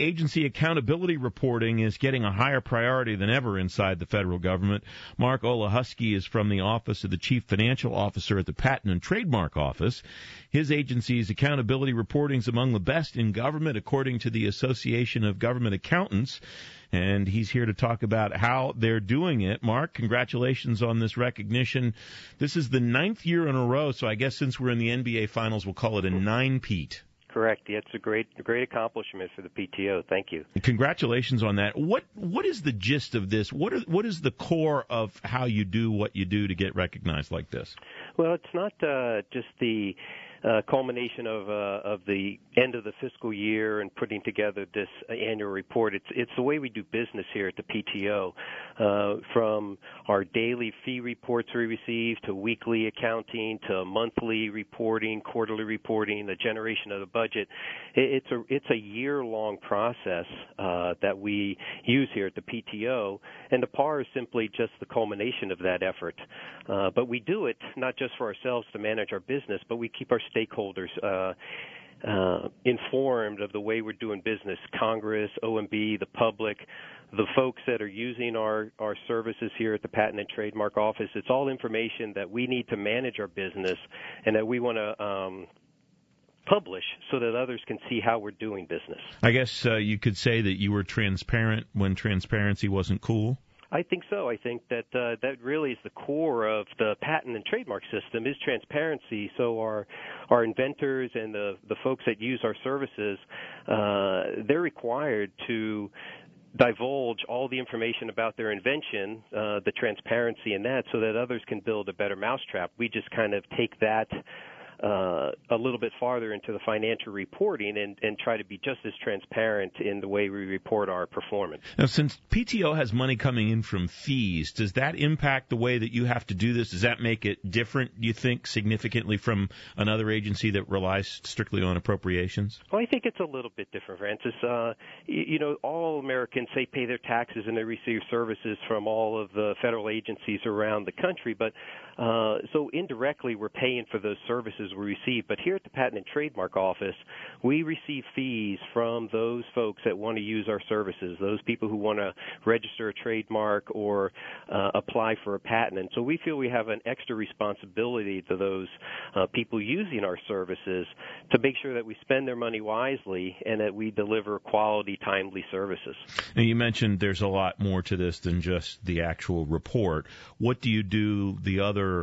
agency accountability reporting is getting a higher priority than ever inside the federal government. Mark Olahusky is from the Office of the Chief Financial Officer at the Patent and Trademark Office. His agency's accountability reporting is among the best in government, according to the Association of Government Accountants. And he's here to talk about how they're doing it. Mark, congratulations on this recognition. This is the 9th year in a row, so I guess since we're in the NBA Finals, we'll call it a 9-peat. Correct. Yeah, it's a great accomplishment for the PTO. Thank you. Congratulations on that. What is the gist of this? What is the core of how you do what you do to get recognized like this? Well, it's not just the culmination of the end of the fiscal year and putting together this annual report. It's the way we do business here at the PTO, from our daily fee reports we receive to weekly accounting to monthly reporting, quarterly reporting, the generation of the budget. It's a year-long process that we use here at the PTO, and the PAR is simply just the culmination of that effort. But we do it not just for ourselves to manage our business, but we keep our stakeholders informed of the way we're doing business. Congress, OMB, the public, the folks that are using our services here at the Patent and Trademark Office. It's all information that we need to manage our business and that we want to publish so that others can see how we're doing business. I guess you could say that you were transparent when transparency wasn't cool. I think so. I think that that really is the core of the patent and trademark system is transparency. So our inventors and the folks that use our services, they're required to divulge all the information about their invention, the transparency in that, so that others can build a better mousetrap. We just kind of take that a little bit farther into the financial reporting and try to be just as transparent in the way we report our performance. Now, since PTO has money coming in from fees, does that impact the way that you have to do this? Does that make it different, you think, significantly from another agency that relies strictly on appropriations? Well, I think it's a little bit different, Francis. All Americans, say, pay their taxes and they receive services from all of the federal agencies around the country, but so indirectly we're paying for those services we receive. But here at the Patent and Trademark Office, we receive fees from those folks that want to use our services, those people who want to register a trademark or apply for a patent. And so we feel we have an extra responsibility to those people using our services to make sure that we spend their money wisely and that we deliver quality, timely services. Now, you mentioned there's a lot more to this than just the actual report. What do you do the other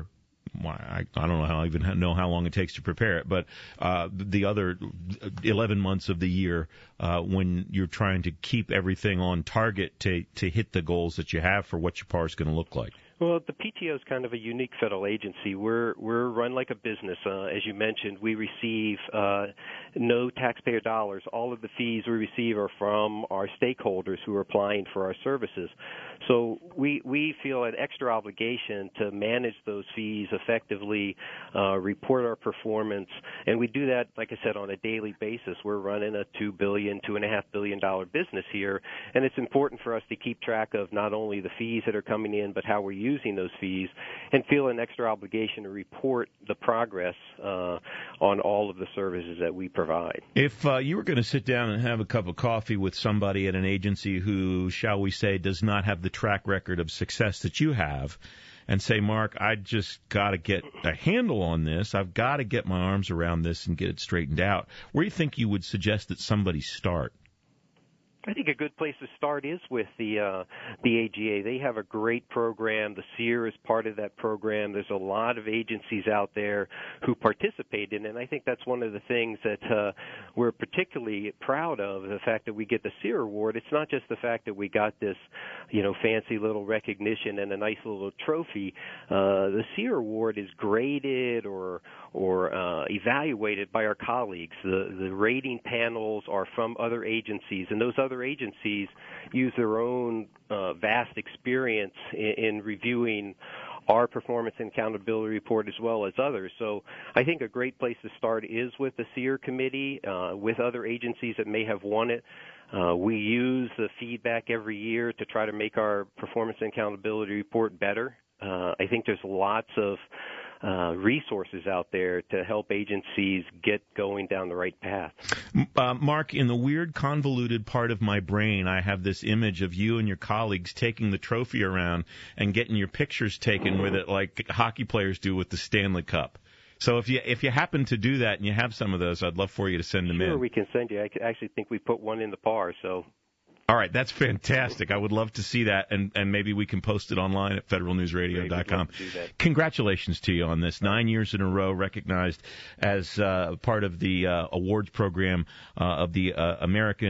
I don't know how long it takes to prepare it, but the other 11 months of the year when you're trying to keep everything on target to hit the goals that you have for what your PAR is going to look like? Well, the PTO is kind of a unique federal agency. We're run like a business. As you mentioned, we receive no taxpayer dollars. All of the fees we receive are from our stakeholders who are applying for our services. So we feel an extra obligation to manage those fees effectively, report our performance, and we do that, like I said, on a daily basis. We're running a $2.5 billion business here, and it's important for us to keep track of not only the fees that are coming in, but how we're using those fees, and feel an extra obligation to report the progress on all of the services that we provide. If you were going to sit down and have a cup of coffee with somebody at an agency who, shall we say, does not have the track record of success that you have, and say, Mark, I just got to get a handle on this, I've got to get my arms around this and get it straightened out, where do you think you would suggest that somebody start? I think a good place to start is with the AGA. They have a great program. The SEER is part of that program. There's a lot of agencies out there who participate in it, and I think that's one of the things that we're particularly proud of, the fact that we get the SEER award. It's not just the fact that we got this, fancy little recognition and a nice little trophy. The SEER award is graded or evaluated by our colleagues. The rating panels are from other agencies, and those other agencies use their own vast experience in reviewing our performance and accountability report as well as others. So I think a great place to start is with the SEER committee, with other agencies that may have won it. We use the feedback every year to try to make our performance and accountability report better. I think there's lots of resources out there to help agencies get going down the right path. Mark, in the weird, convoluted part of my brain, I have this image of you and your colleagues taking the trophy around and getting your pictures taken with it like hockey players do with the Stanley Cup. So if you happen to do that and you have some of those, I'd love for you to send them in. Sure, we can send you. I actually think we put one in the par, so... All right, that's fantastic. I would love to see that, and maybe we can post it online at federalnewsradio.com. Congratulations to you on this. 9 years in a row recognized as part of the awards program of the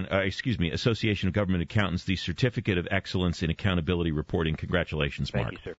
Association of Government Accountants, the Certificate of Excellence in Accountability Reporting. Congratulations, Mark. Thank you, sir.